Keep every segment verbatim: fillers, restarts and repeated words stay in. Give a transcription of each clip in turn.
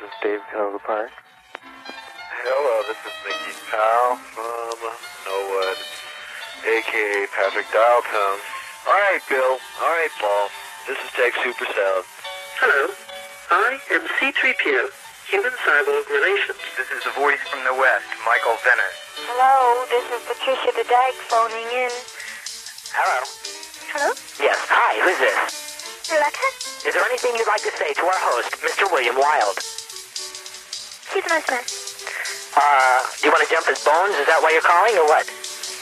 is Dave Hanover Park. Hello, this is Mickey Powell from Norwood, a k a. Patrick Dialtone. Alright, Bill. Alright, Paul. This is Tech Supersound. Hello, I am C three P O, Human Cyborg Relations. This is the voice from the West, Michael Venner. Hello, this is Patricia the Dag phoning in. Hello. Hello? Yes, hi, who's this? Alexa? Is there anything you'd like to say to our host, Mister William Wild? He's a nice man. Uh, do you want to jump his bones? Is that why you're calling, or what?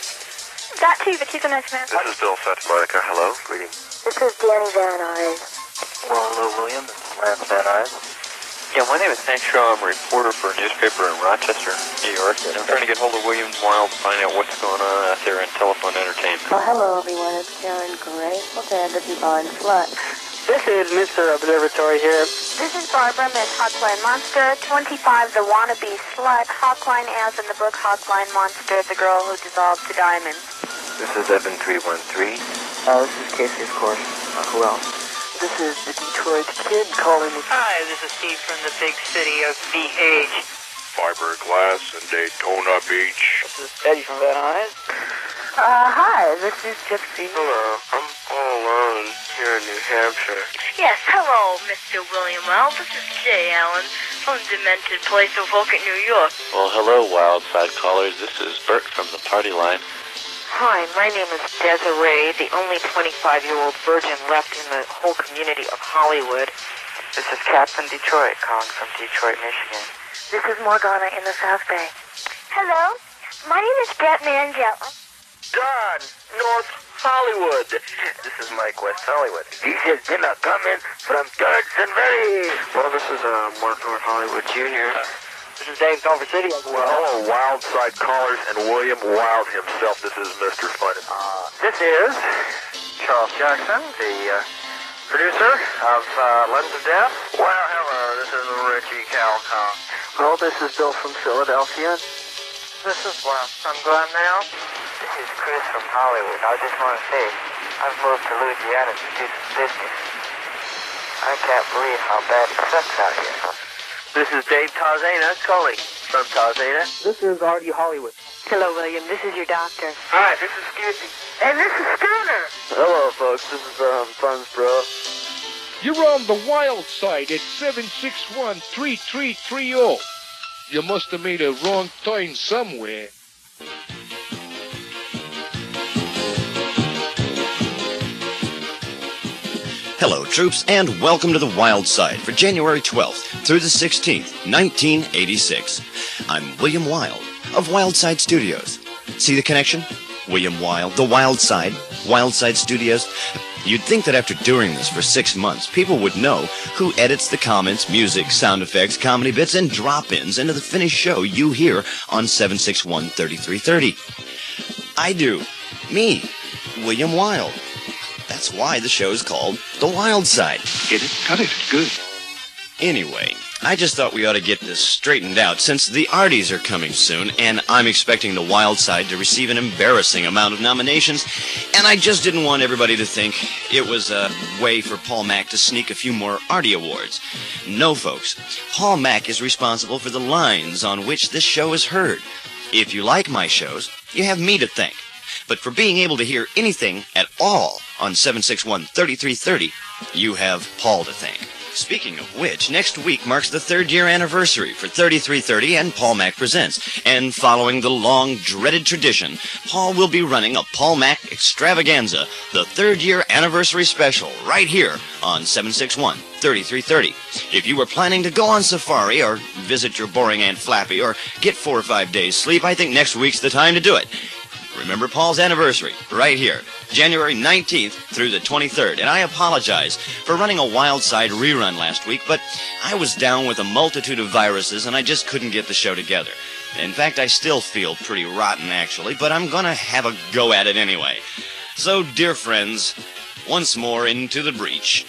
That too, but he's a nice man. This is Bill Santa Monica. Hello. Greetings. This is Danny Van Nuys. Well, hello, William. This is Lance Van Nuys. Yeah, my name is Hank Shaw. I'm a reporter for a newspaper in Rochester, New York. And I'm trying to get hold of William Wild to find out what's going on out there in telephone entertainment. Well, hello, everyone. It's Karen Grateful Dead, the Divine Slut. This is Mister Observatory here. This is Barbara, Miss Hotline Monster. twenty-five, the wannabe slut. Hotline as in the book Hotline Monster, the girl who dissolved to diamonds. This is Evan three one three. Uh, this is Casey, of course. Uh, who else? This is the Detroit Kid calling me. Hi, this is Steve from the big city of B H. Fiberglass and Daytona Beach. This is Eddie from Van Nuys. Uh, hi, this is Gypsy. Hello, I'm all alone here in New Hampshire. Yes, hello, Mister William Well. This is Jay Allen from Demented Place of Woken, New York. Well, hello, Wild Side callers. This is Bert from the Party Line. Hi, my name is Desiree, the only twenty-five-year-old virgin left in the whole community of Hollywood. This is Kat from Detroit, calling from Detroit, Michigan. This is Morgana in the South Bay. Hello, my name is Brett Mangella. Don, North Hollywood. This is Mike, West Hollywood. This is dinner coming from Turks and Very. Well, this is uh, Mark North Hollywood Junior This is Dave Culver City. Well, hello, Wild Side callers and William Wild himself. This is Mister Fun. Uh, this is Charles Jackson, the uh, producer of uh, Lens of Death. Well, hello, this is Richie Calcon. Well, this is Bill from Philadelphia. This is Wes from Glendale. This is Chris from Hollywood. I just want to say, I've moved to Louisiana to do some business. I can't believe how bad it sucks out here. This is Dave Tarzana calling from Tarzana. This is Artie Hollywood. Hello, William. This is your doctor. Hi, this is Scusi. And this is Schooner. Hello, folks. This is um, Funds Bro. You're on the Wild Side at seven six one, three three three zero. You must have made a wrong turn somewhere. Hello, troops, and welcome to the Wild Side for January twelfth through the sixteenth, nineteen eighty-six. I'm William Wild of Wild Side Studios. See the connection? William Wild, the Wild Side, Wild Side Studios. You'd think that after doing this for six months, people would know who edits the comments, music, sound effects, comedy bits, and drop-ins into the finished show you hear on seven six one, three three three zero. I do. Me, William Wild. That's why the show's called The Wild Side. Get it? Got it. Good. Anyway, I just thought we ought to get this straightened out since the Arties are coming soon, and I'm expecting The Wild Side to receive an embarrassing amount of nominations, and I just didn't want everybody to think it was a way for Paul Mac to sneak a few more Artie awards. No, folks. Paul Mac is responsible for the lines on which this show is heard. If you like my shows, you have me to thank. But for being able to hear anything at all on seven six one, three three three zero, you have Paul to thank. Speaking of which, next week marks the third-year anniversary for thirty-three thirty and Paul Mac Presents. And following the long-dreaded tradition, Paul will be running a Paul Mac Extravaganza, the third-year anniversary special, right here on seven six one, three three three zero. If you were planning to go on safari or visit your boring Aunt Flappy or get four or five days sleep, I think next week's the time to do it. Remember Paul's anniversary, right here, January nineteenth through the twenty-third. And I apologize for running a Wild Side rerun last week, but I was down with a multitude of viruses and I just couldn't get the show together. In fact, I still feel pretty rotten, actually, but I'm going to have a go at it anyway. So, dear friends, once more into the breach.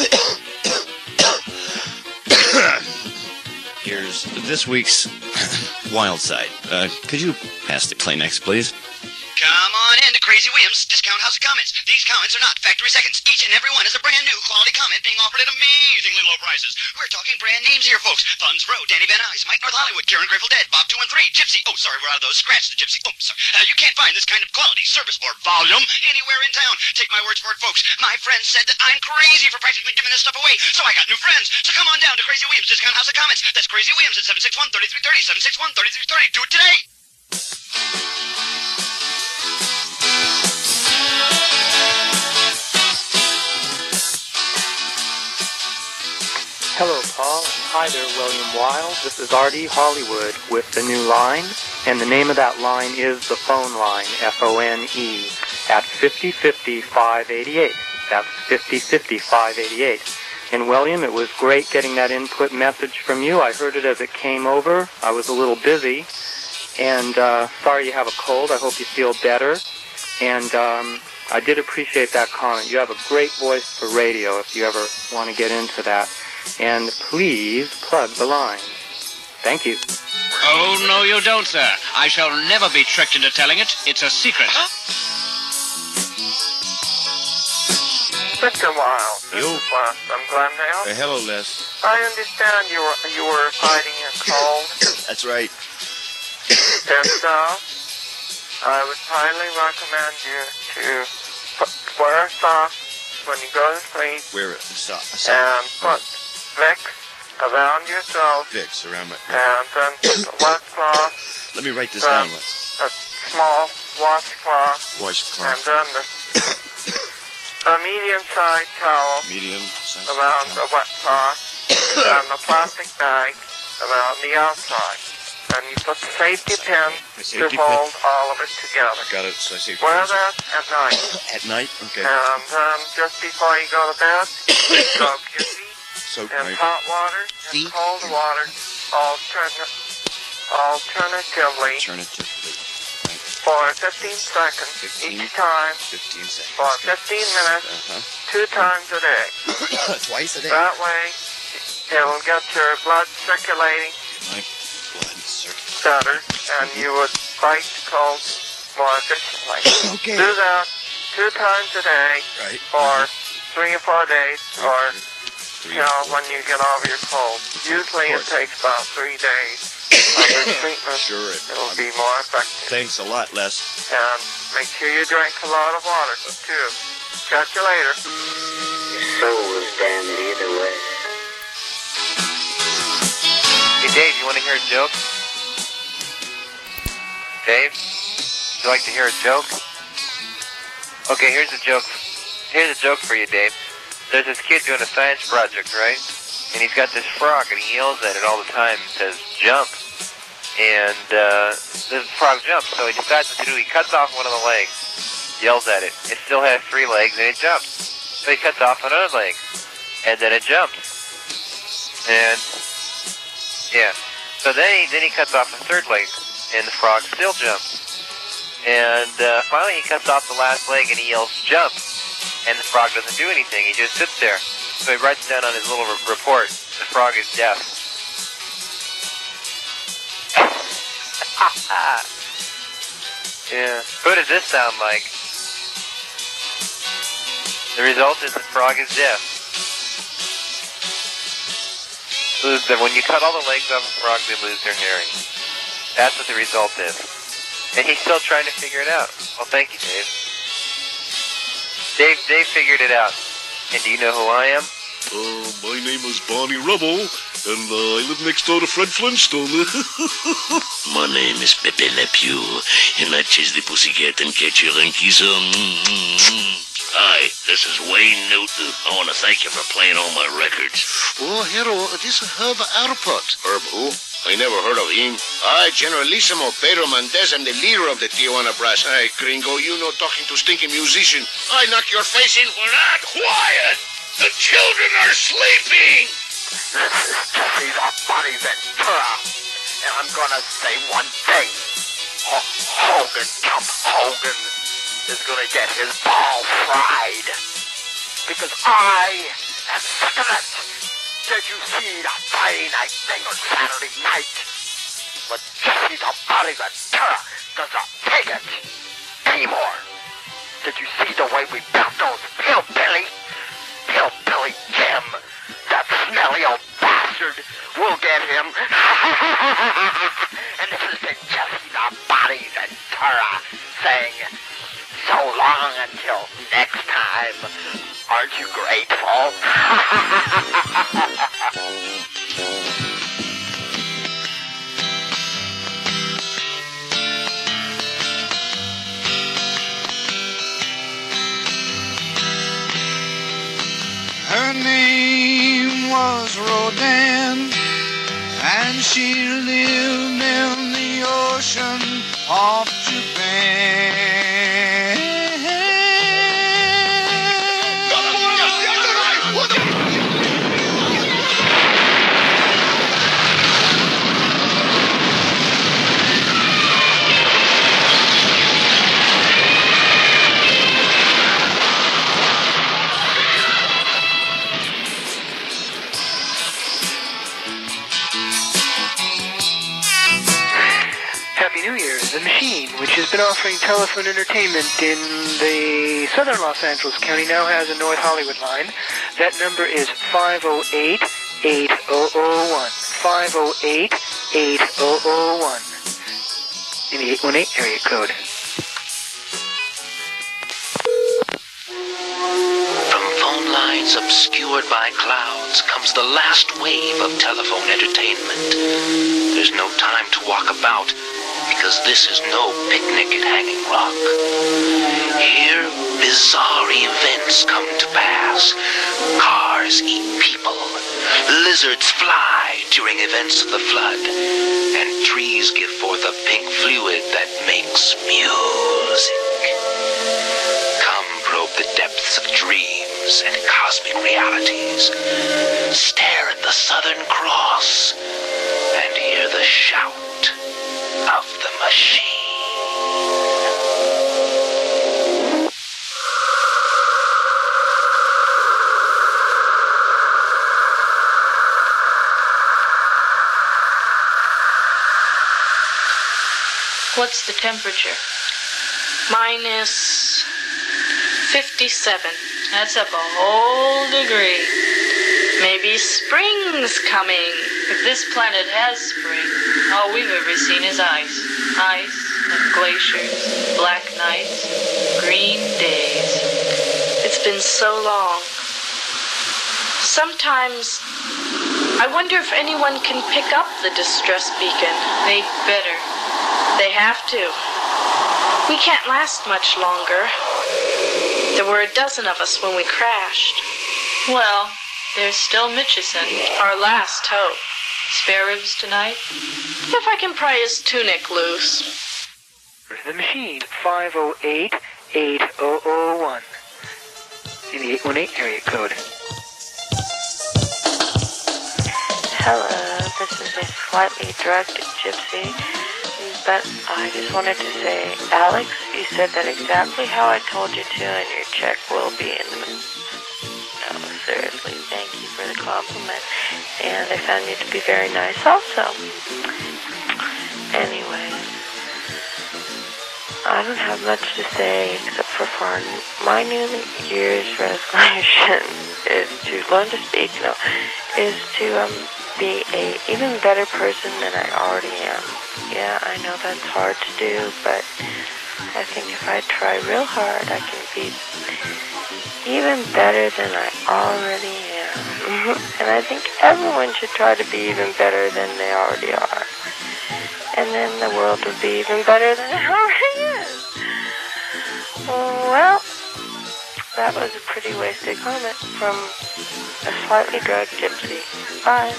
Here's this week's Wild Side. Uh, could you pass the Kleenex, please? Come on into Crazy Williams Disco Discount House of Comments. These comments are not factory seconds. Each and every one is a brand new quality comment being offered at amazingly low prices. We're talking brand names here, folks. Funds Pro, Danny Van Nuys, Mike North Hollywood, Karen Grateful Dead, Bob two one three, Gypsy. Oh, sorry, we're out of those. Scratch the Gypsy. Oh, sorry. Uh, you can't find this kind of quality, service, or volume anywhere in town. Take my words for it, folks. My friends said that I'm crazy for practically giving this stuff away, so I got new friends. So come on down to Crazy Williams Discount House of Comments. That's Crazy Williams at seven six one, three three three zero, seven six one, three three three zero. Do it today. Hello, Paul. Hi there, William Wild. This is Artie Hollywood with the new line, and the name of that line is the phone line, F O N E, at fifty fifty, five eighty-eight. That's fifty fifty, five eighty-eight. And William, it was great getting that input message from you. I heard it as it came over. I was a little busy, and uh, sorry you have a cold. I hope you feel better. And um, I did appreciate that comment. You have a great voice for radio if you ever want to get into that. And please plug the line. Thank you. Oh, no you don't, sir. I shall never be tricked into telling it. It's a secret. Mister Wild, this You? is Les. I'm Glendale. Uh, hello, Les. I understand you were, you were fighting a cold. That's right. And uh, I would highly recommend you to put, wear a sock when you go to sleep. Wear a sock. A sock. And put Vicks around your throat. Vicks around my... And then put the wet cloth. Let me write this the, down, Les. A small washcloth. Washcloth. And then the, a medium-sized towel. Medium size around towel. the wet cloth. And the plastic bag around the outside. And you put the safety pin to safety hold pin. all of it together. Got it. So I see. Wear that at night. At night? Okay. And um, just before you go to bed, soak your feet Soak in my hot water and feet? cold water, altern- alternatively, Alternatively. for fifteen seconds fifteen, each time, fifteen seconds. for fifteen minutes, Uh-huh. two times a day. Twice a day. That way, it'll get your blood circulating My blood circuit. better, and you would fight the cold more efficiently. Okay. Do that two times a day Right. for three or four days, or Three you know, when you get over your cold. Usually it takes about three days. Under treatment, Sure it- it'll be more effective. Thanks a lot, Les. And make sure you drink a lot of water, too. Catch you later. So was damned either way. Hey, Dave, you want to hear a joke? Dave, would you like to hear a joke? Okay, here's a joke. Here's a joke for you, Dave. There's this kid doing a science project, right? And he's got this frog, and he yells at it all the time and says, jump. And uh, the frog jumps, so he decides what to do. He cuts off one of the legs, yells at it. It still has three legs, and it jumps. So he cuts off another leg, and then it jumps. And, yeah. So then he, then he cuts off a third leg, and the frog still jumps. And uh, finally he cuts off the last leg, and he yells, jump. And the frog doesn't do anything. He just sits there. So he writes down on his little re- report, the frog is deaf. Yeah. Who does this sound like? The result is the frog is deaf. Lose them. When you cut all the legs off a frog, they lose their hearing. That's what the result is. And he's still trying to figure it out. Well, thank you, Dave. Dave, Dave figured it out. And do you know who I am? Uh, my name is Barney Rubble, and uh, I live next door to Fred Flintstone. My name is Pepe Le Pew, and I chase the pussycat and catch your yankees. Um, Hi, this is Wayne Newton. I want to thank you for playing all my records. Oh, hero, this is Herb Alpert. Herb who? I never heard of him. I, Generalissimo Pedro Mendez, am the leader of the Tijuana Brass. Hey, gringo, you know talking to stinky musician. I knock your face in for that. Quiet! The children are sleeping! This is Jesse the Body Ventura, and I'm gonna say one thing. H- Hogan, Chump Hogan, is gonna get his ball fried. Because I am sick of it. Did you see the Friday night thing on Saturday night? But Jesse the Body Ventura does not take it anymore. Did you see the way we got those hillbilly? Hillbilly Jim. That smelly old bastard. We'll get him. And this has been Jesse the Bodies and Tura saying, so long until next time. Aren't you grateful? Her name was Rodan, and she lived in the ocean off Japan. Happy New Year, The Machine, which has been offering telephone entertainment in the southern Los Angeles County, now has a North Hollywood line. That number is five oh eight, eight oh one. five oh eight, eight oh one. In the eight one eight area code. From phone lines obscured by clouds comes the last wave of telephone entertainment. There's no time to walk about, because this is no picnic at Hanging Rock. Here, bizarre events come to pass. Cars eat people. Lizards fly during events of the flood. And trees give forth a pink fluid that makes music. Come probe the depths of dreams and cosmic realities. Stare at the Southern Cross and hear the shout of the machine. What's the temperature? Minus fifty-seven. That's up a whole degree. Maybe spring's coming. If this planet has spring, all we've ever seen is ice. Ice and glaciers, black nights, green days. It's been so long. Sometimes I wonder if anyone can pick up the distress beacon. They'd better. They have to. We can't last much longer. There were a dozen of us when we crashed. Well, there's still Mitchison, our last hope. Spare ribs tonight? If I can pry his tunic loose. The Machine, five oh eight, eight oh one. In the eight one eight area code. Hello, this is a slightly drugged gypsy. But I just wanted to say, Alex, you said that exactly how I told you to, and your check will be in the... No, seriously, thank you for the compliment. And I found you to be very nice also. Anyway, I don't have much to say except for for my New Year's resolution is to learn to speak, no, is to um be a even better person than I already am. Yeah, I know that's hard to do, but I think if I try real hard, I can be even better than I already am. And I think everyone should try to be even better than they already are. And then the world would be even better than it already is. Well, that was a pretty wasted comment from a slightly drugged gypsy. Bye.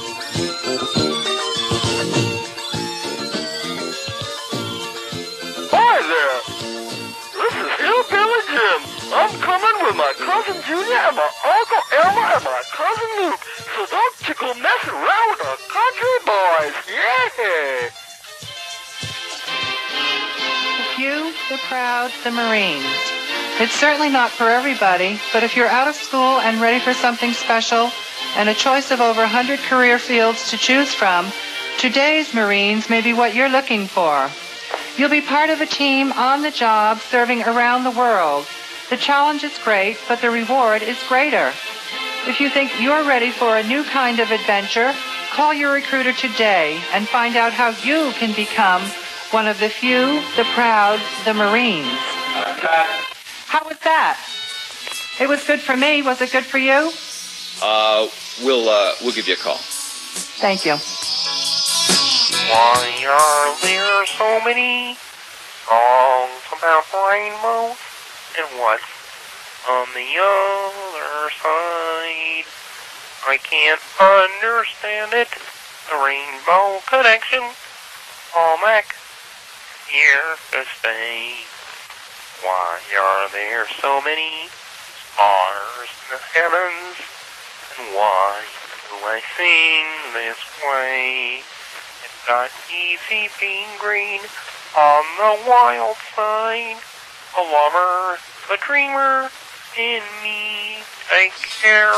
Hi there. This is Hillbilly Jim. I'm coming with my cousin Junior and my Uncle Elmer and my cousin Luke. So don't tickle messing around with our country boys. Yeah. The few, the proud, the Marines. It's certainly not for everybody, but if you're out of school and ready for something special and a choice of over one hundred career fields to choose from, today's Marines may be what you're looking for. You'll be part of a team on the job serving around the world. The challenge is great, but the reward is greater. If you think you're ready for a new kind of adventure, call your recruiter today and find out how you can become one of the few, the proud, the Marines. How was that? It was good for me. Was it good for you? Uh, we'll, uh, we'll give you a call. Thank you. Why are there so many songs about rainbows? And what's on the other side? I can't understand it. The Rainbow Connection. All Mac here to stay. Why are there so many stars in the heavens? And why do I sing this way? It's not easy being green on the wild side. A lover, a dreamer, in me. Take care.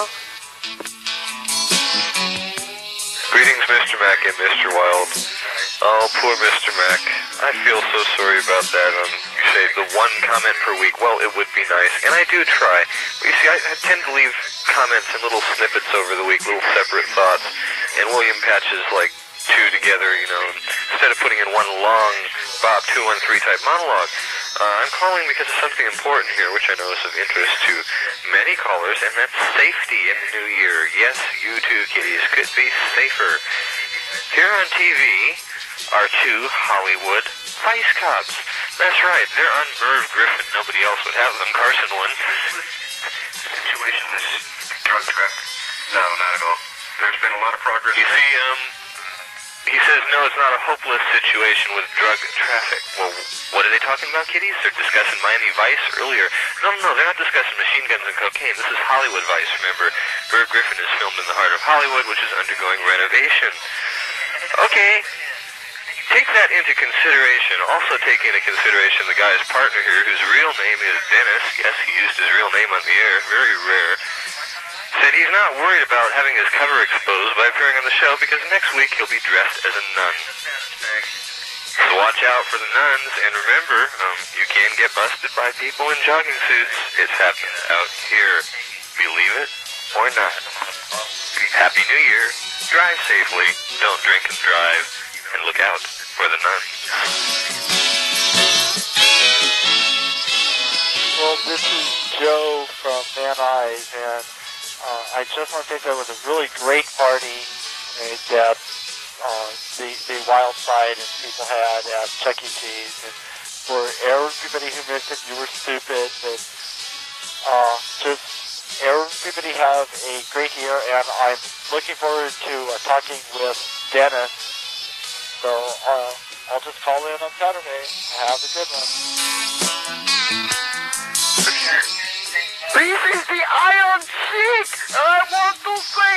Greetings, Mister Mac and Mister Wild. Oh, poor Mister Mac. I feel so sorry about that. Um, you say the one comment per week. Well, it would be nice, and I do try. But you see, I, I tend to leave comments in little snippets over the week, little separate thoughts, and William patches like two together, you know, instead of putting in one long Bob two one three type monologue. Uh, I'm calling because of something important here, which I know is of interest to many callers, and that's safety in the new year. Yes, you too, kiddies, could be safer. Here on T V are two Hollywood vice cops. That's right, they're on Merv Griffin. Nobody else would have them. Carson won. The situation is drug traffic. No, not at all. There's been a lot of progress. You see, um... he says, no, it's not a hopeless situation with drug traffic. Well, what are they talking about, kiddies? They're discussing Miami Vice earlier. No, no, they're not discussing machine guns and cocaine. This is Hollywood Vice, remember? Merv Griffin is filmed in the heart of Hollywood, which is undergoing renovation. Okay, take that into consideration. Also take into consideration the guy's partner here, whose real name is Dennis. Yes, he used his real name on the air. Very rare. Said he's not worried about having his cover exposed by appearing on the show because next week he'll be dressed as a nun. So watch out for the nuns, and remember, um, you can get busted by people in jogging suits. It's happened out here. Believe it or not. Happy New Year. Drive safely. Don't drink and drive. And look out for the nuns. Well, this is Joe from Van Nuys, and Uh, I just want to say that was a really great party uh, that uh, the, the Wild Side and people had at Chuck E. Cheese. And for everybody who missed it, you were stupid. But uh, just everybody have a great year, and I'm looking forward to uh, talking with Dennis. So uh, I'll just call in on Saturday. Have a good one. This is the Iron Sheik, and I want to say,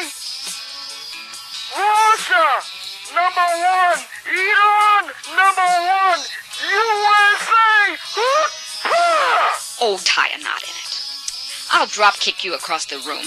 Russia, number one, Iran, number one, U S A, Oh, tie a knot in it. I'll drop kick you across the room.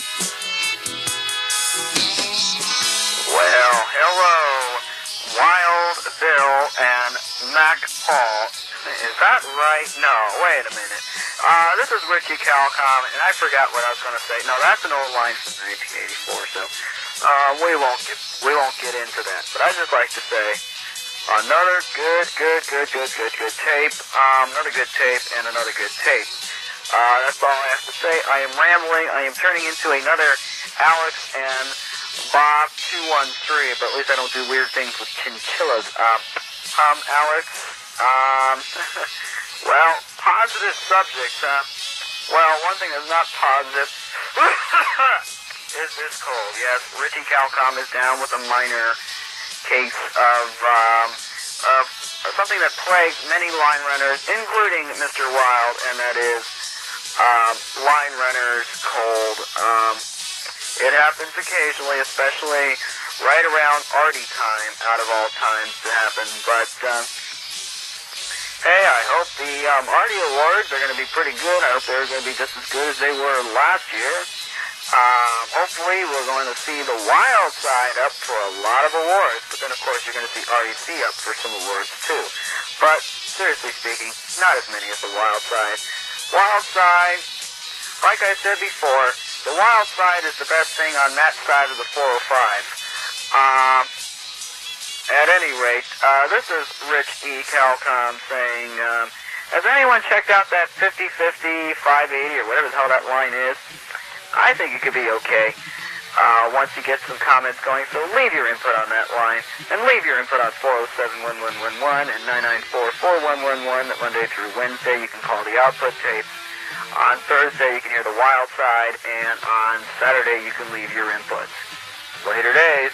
Well, hello, Wild Bill and Mac Paul. Is that right? No, wait a minute. Uh, this is Richie Calcom, and I forgot what I was going to say. No, that's an old line from nineteen eighty-four, so uh, we won't get we won't get into that. But I'd just like to say another good, good, good, good, good, good tape. Um, another good tape and another good tape. Uh, that's all I have to say. I am rambling. I am turning into another Alex and Bob two one three, but at least I don't do weird things with chinchillas. Um, um Alex. Um, well, positive subjects, huh? Well, one thing that's not positive is this cold. Yes, Richie Calcom is down with a minor case of, um, of something that plagues many line runners, including Mister Wild, and that is, um, line runners cold. Um, it happens occasionally, especially right around Artie time, out of all times to happen, but, um, hey, I hope the um, Artie Awards are going to be pretty good. I hope they're going to be just as good as they were last year. Um, hopefully we're going to see the Wild Side up for a lot of awards, but then of course you're going to see R E C up for some awards too. But seriously speaking, not as many as the Wild Side. Wild Side, like I said before, the Wild Side is the best thing on that side of the four oh five. Um, at any rate, uh, this is Rich E. Calcom saying, um, has anyone checked out that fifty fifty, five eighty, or whatever the hell that line is? I think it could be okay uh, once you get some comments going. So leave your input on that line, and leave your input on four oh seven, one one one one and nine nine four, four one one one. Monday through Wednesday, you can call the output tapes. On Thursday, you can hear the Wild Side, and on Saturday, you can leave your inputs. Later days.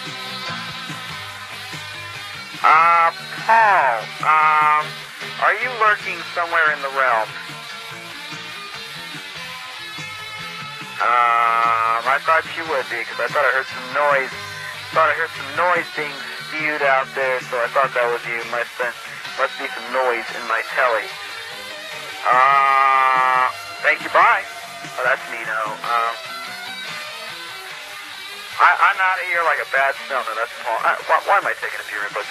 Uh, Paul, um, are you lurking somewhere in the realm? Um, I thought you would be, because I thought I heard some noise. Thought I heard some noise being spewed out there, so I thought that was you. Must be, must be some noise in my telly. Uh, thank you, bye. Oh, that's Nino. Um, I, I'm out of here like a bad smell. No, that's Paul. I, why, why am I taking a few inputs?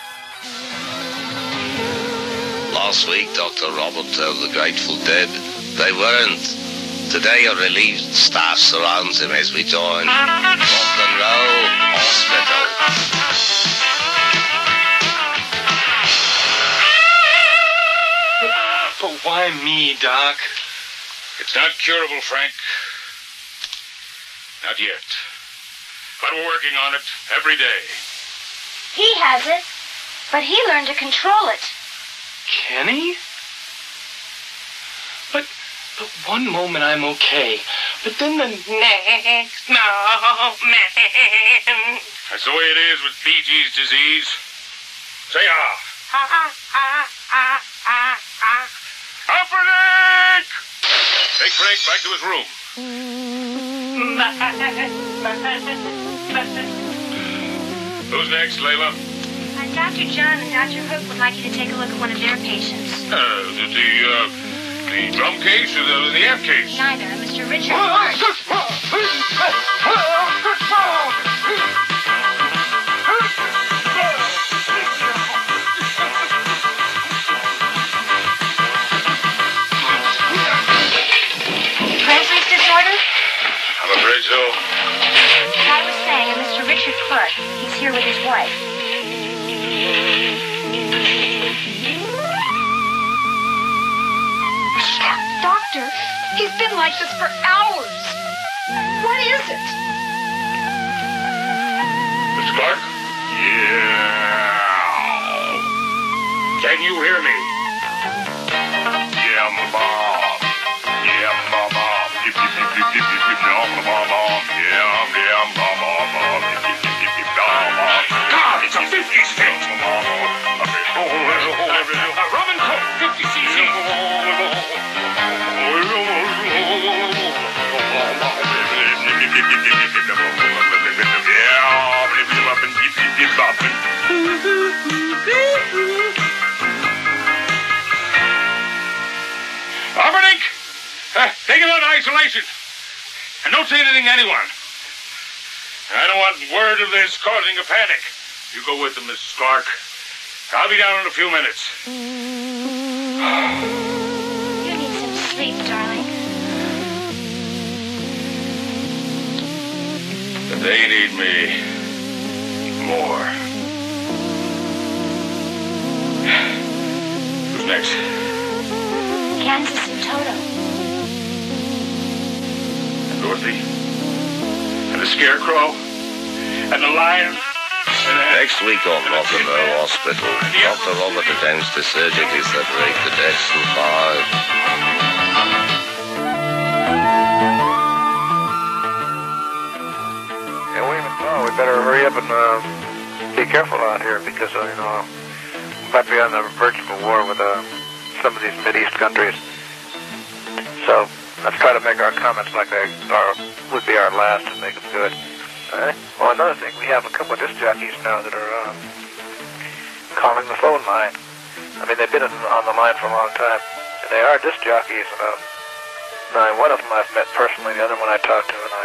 Last week, Doctor Robert told the Grateful Dead they weren't. Today, a relieved staff surrounds him as we join Rock and Roll Hospital. But why me, Doc? It's not curable, Frank. Not yet. But we're working on it every day. He has it, but he learned to control it. Kenny? But, but one moment I'm okay, but then the next moment... That's the way it is with B G's disease. Say ah. Ah, ah, ah, ah, ah, ah. Frank! Take Frank back to his room. Who's next, Layla? Uh, Doctor John and Doctor Hook would like you to take a look at one of their patients. Uh, the, the, uh, the drum case or the, the amp case? Neither. Mister Richard Hart. Presley's disorder? I'm afraid so. I was saying, uh, Mister Richard Hart. He's here with his wife. Doctor, he's been like this for hours. What is it? Mister Clark? Yeah. Can you hear me? Yeah, Bob. Yeah, Bob. Yip, yip, yip, yip, yip, yip, yip, yeah, Bob. Yeah, yeah, Bob. Yip, yip, yip, yip, yip, Bob. God, it's a fifty stick. A rum and coke, fifty c c. Albernick, uh, take him out of isolation. And don't say anything to anyone. I don't want word of this causing a panic. You go with him, Missus Clark. I'll be down in a few minutes. You need some sleep, darling. But they need me more. Who's next? Kansas and Toto. And Dorothy? And the Scarecrow? And the Lion? Next week on Rock and Roll Hospital, Doctor Robert attempts to surgically separate the deaths in five. Yeah, wait a minute. No, we better hurry up and uh, be careful out here because, uh, you know, we might be on the verge of a war with uh, some of these Mideast countries. So let's try to make our comments like they are, would be our last and make them good. All right. Well, another thing, we have a couple of disc jockeys now that are uh, calling the phone line. I mean, they've been on the line for a long time, and they are disc jockeys. Uh, now, one of them I've met personally, the other one I talked to, and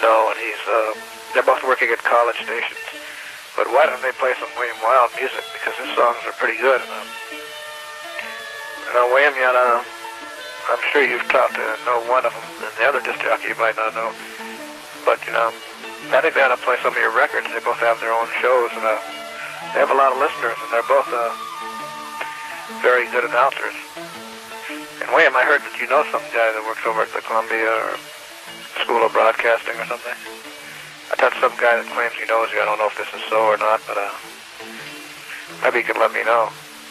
No, and he's, uh, they're both working at college stations. But why don't they play some William Wild music? Because his songs are pretty good. And, uh, you know, William, you know, I'm sure you've talked to know one of them, and the other disc jockey you might not know. But, you know, I think they ought to play some of your records. They both have their own shows, and uh, they have a lot of listeners, and they're both uh, very good announcers. And William, I heard that you know some guy that works over at the Columbia or School of Broadcasting or something. I thought some guy that claims he knows you. I don't know if this is so or not, but uh, maybe you could let me know.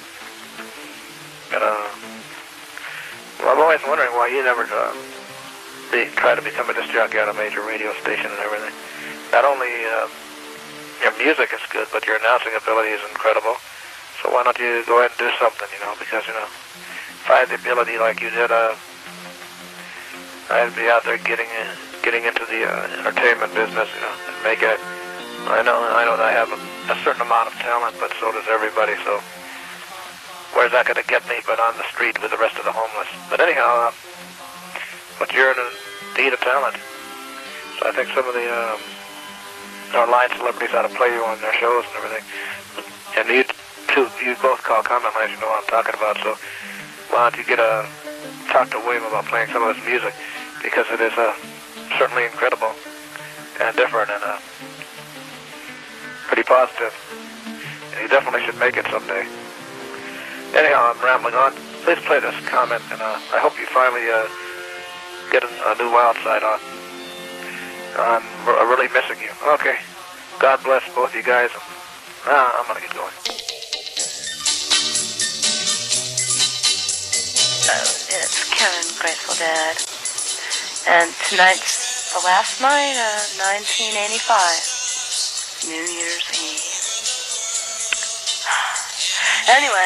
And, uh, well, I'm always wondering why you never uh, be, try to become a disc jockey on a major radio station and everything. Not only uh, your music is good, but your announcing ability is incredible. So why don't you go ahead and do something, you know? Because, you know, if I had the ability like you did, uh, I'd be out there getting uh, getting into the uh, entertainment business, you know, and make it. I know, I know that I have a, a certain amount of talent, but so does everybody. So where's that going to get me? But on the street with the rest of the homeless. But anyhow, uh, but you're indeed a talent. So I think some of the uh, our line celebrities ought to play you on their shows and everything. And you two, you both call comment lines, you know what I'm talking about. So why don't you get a talk to William about playing some of his music, because it is uh, certainly incredible and different and uh, pretty positive. And he definitely should make it someday. Anyhow, I'm rambling on. Please play this comment, and uh, I hope you finally uh, get a, a new Wild Side on. I'm r- really missing you. Okay. God bless both you guys. Ah, I'm going to get going. Uh, it's Kevin, Grateful Dead. And tonight's the last night of nineteen eighty-five. New Year's Eve. Anyway,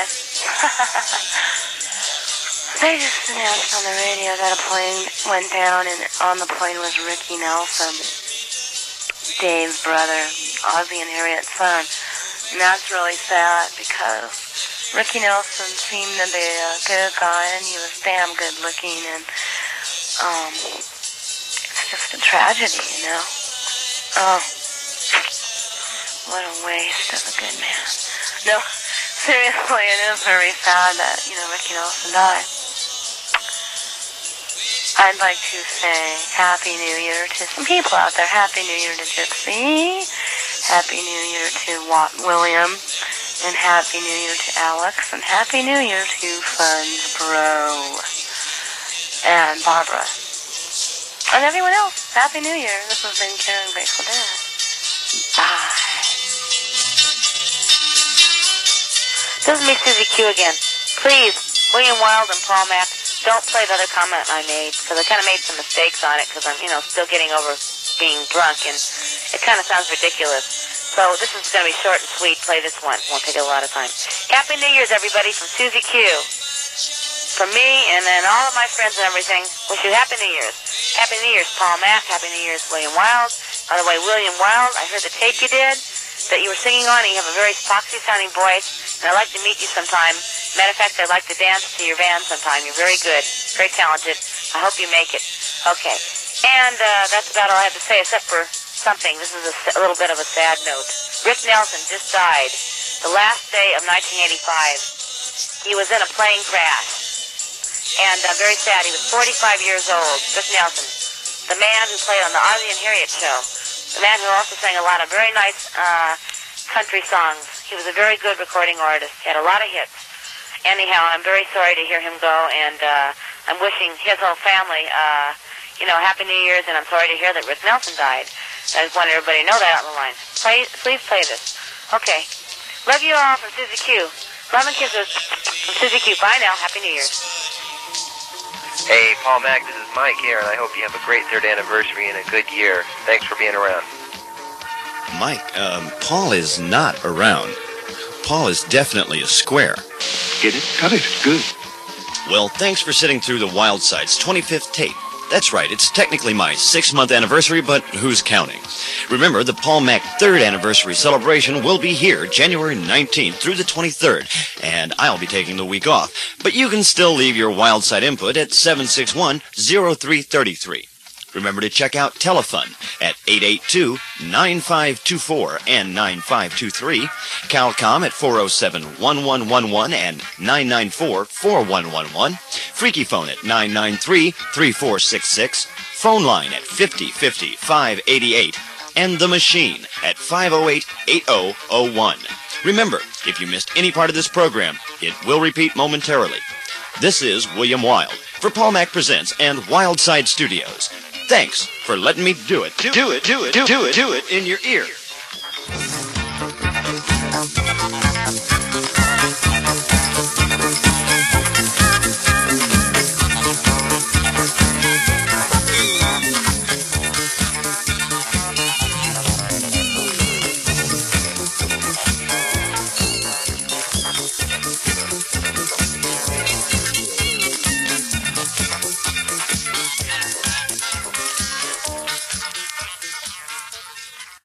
they just announced on the radio that a plane went down, and on the plane was Ricky Nelson, Dave's brother, Ozzy and Harriet's son. And that's really sad because Ricky Nelson seemed to be a good guy, and he was damn good looking, and um, it's just a tragedy, you know. Oh, what a waste of a good man. No, seriously, it is very sad that, you know, Ricky Nelson died. I'd like to say Happy New Year to some people out there. Happy New Year to Gypsy. Happy New Year to Watt William. And Happy New Year to Alex. And Happy New Year to Funds Bro. And Barbara. And everyone else. Happy New Year. This has been Karen Grateful Dead. Bye. This is me, Susie Q again. Please, William Wild and Paul Mack, don't play the other comment I made, because I kind of made some mistakes on it, because I'm, you know, still getting over being drunk, and it kind of sounds ridiculous. So this is going to be short and sweet. Play this one. Won't take a lot of time. Happy New Year's, everybody, from Susie Q. From me, and then all of my friends and everything, wish you Happy New Year's. Happy New Year's, Paul Mack. Happy New Year's, William Wild. By the way, William Wild, I heard the tape you did that you were singing on, and you have a very foxy-sounding voice, and I'd like to meet you sometime. Matter of fact, I'd like to dance to your band sometime. You're very good, very talented. I hope you make it. Okay. And uh, that's about all I have to say, except for something. This is a, a little bit of a sad note. Rick Nelson just died the last day of nineteen eighty-five. He was in a plane crash. And uh, very sad. He was forty-five years old. Rick Nelson, the man who played on the Ozzy and Harriet show. The man who also sang a lot of very nice uh, country songs. He was a very good recording artist. He had a lot of hits. Anyhow, I'm very sorry to hear him go, and uh, I'm wishing his whole family, uh, you know, Happy New Year's, and I'm sorry to hear that Rick Nelson died. I just want everybody to know that on the line. Play, please play this. Okay. Love you all from Susie Q. Love and kisses from Susie Q. Bye now. Happy New Year's. Hey, Paul Mack, this is Mike here, and I hope you have a great third anniversary and a good year. Thanks for being around. Mike, um, Paul is not around. Paul is definitely a square. Get it? Got it. Good. Well, thanks for sitting through the Wild Side's twenty-fifth tape. That's right, it's technically my six-month anniversary, but who's counting? Remember, the Paul Mack third anniversary celebration will be here January nineteenth through the twenty-third, and I'll be taking the week off. But you can still leave your Wild Side input at seven six one, zero three three three. Remember to check out Telefun at eight eight two, nine five two four and nine five two three, Calcom at four oh seven, one one one one and nine nine four, four one one one, Freaky Phone at nine nine three, three four six six, Phone Line at fifty fifty, five eighty-eight, and The Machine at five oh eight, eight oh oh one. Remember, if you missed any part of this program, it will repeat momentarily. This is William Wild for Paul Mac Presents and Wildside Studios. Thanks for letting me do it. Do, do it, do it, do it, do it in your ear.